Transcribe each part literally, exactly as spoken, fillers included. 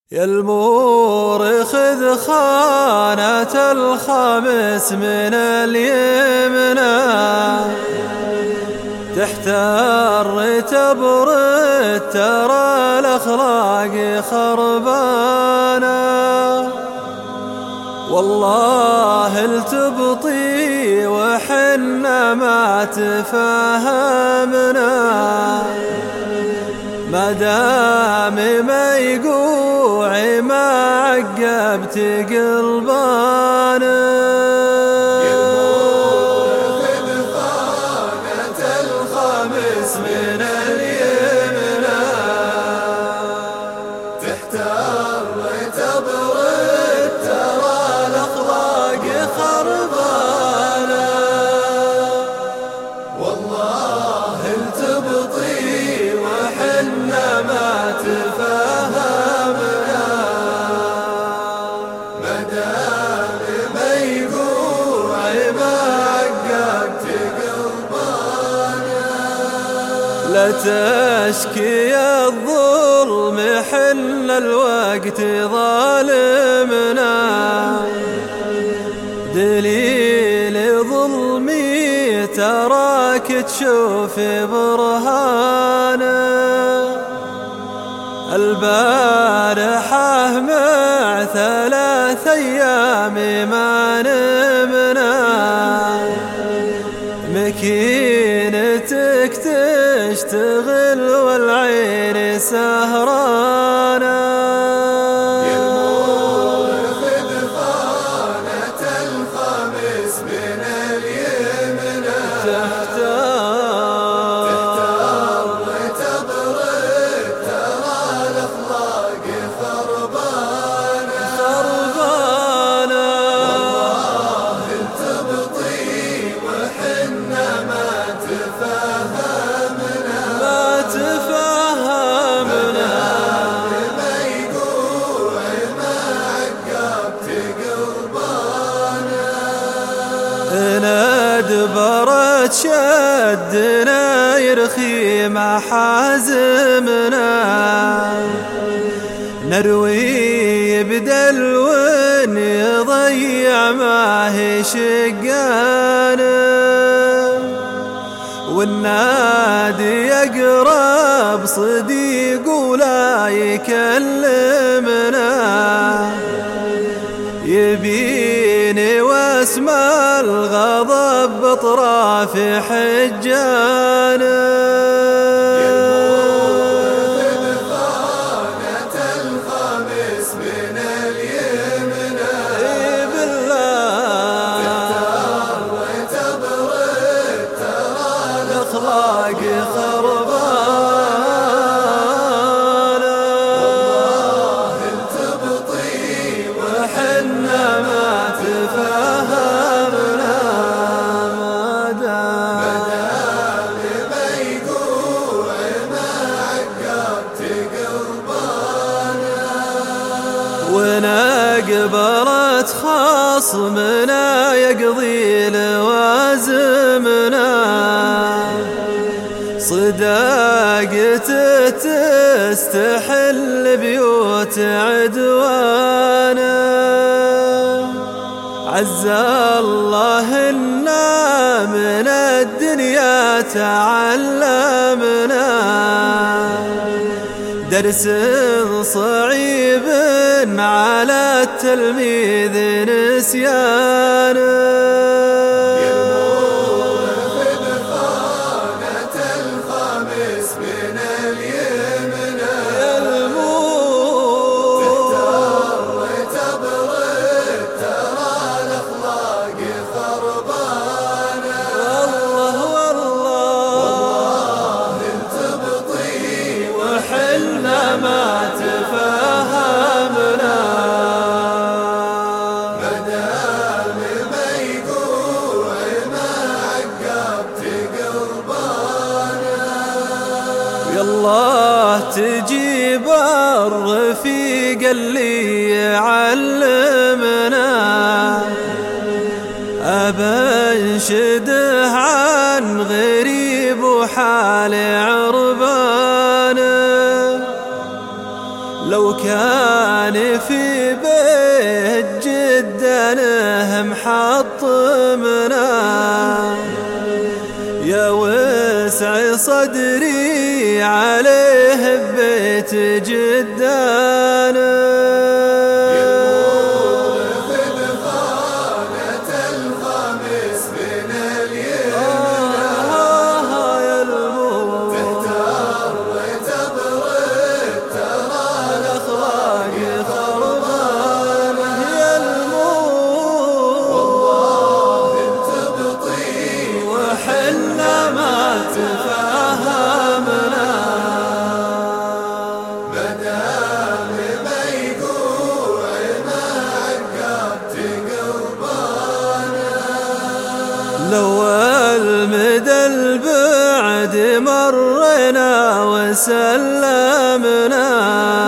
يا المورخ خذ خانة الخمس من اليمنى، تحتار تبرد ترى الأخلاق خربانة، والله التبطي وحنا ما تفاهمنا، ما دام ما يقوع ما عقبت قلبانا. يا المورخ خذ خانة الخمس من اليمنى، تحتار تبرد ترى الأخلاق خربانة، والله التبطي وحنا ما تفاهمنا، ما دام ما يقوع ما عقبت قلبانا. لا تشكي الظلم حل الوقت ظالمنا، دليل ظلمي تراك تشوف برهانه، البارحة مع ثلاث أيام ما نمنا، مكينتك تشتغل والعين سهرانة. يا المورخ خذ خانة الخمس من اليمنى، تحتار تبرد ترى الأخلاق خربانة، خربانة، والله التبطي وحنا ما تفاهمنا، ما تفاهمنا، ما يقوع ما عقبت قلبانا. ندبرت شدنا يرخي محازمنا، نروي بدلو يضيع ما هي شقانا، والنادي يقرب صديق ولا يكلمنا، يبيني واسمع الغضب بطراف حجانا. يا المورخ خذ خانة الخمس من اليمنى، بالله تحتار تبرد ترى الأخلاق خربانة، والله التبطي وحنا ما تفاهمنا، ما دام ما يقوع ما عقبت قلبانا. ونقبلت خصمنا يقضي لوازمنا، صداقته تستحل بيوت عدوانا، عز الله إنا من الدنيا تعلمنا، درس صعيب على التلميذ نسيانه. يا المورخ خذ خانة الخمس من اليمنى، يا المور تبرد ترى الأخلاق خربانة، والله والله التبطي وحنا ما تفاهمنا، ما دام ما يقوع ما عقبت قلبانا. يالله تجيب الرفيق اللي يعلمنا، أبنشده عن غريب وحال عربانه، لو كان في بيت جدنا محطمنا، يا وسع صدري عليه ببيت جدنا. لو المدى البعد مرنا وسلمنا،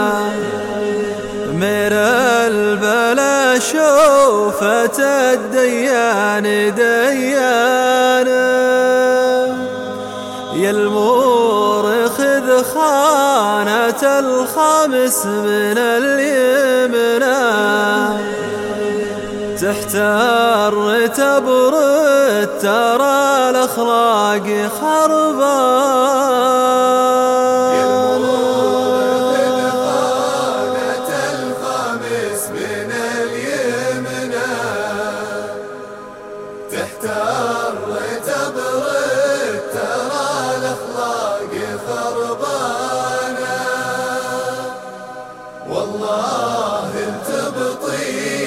من البلا شوفة الديان ديانا، يا المورخذ خانة الخمس من اليمنى، تحتار تبرد ترى الأخلاق خربان، يا المورخذ خانة الخمس من اليمنى، تحتار تبرد ترى الأخلاق خربانة، والله انت بطيء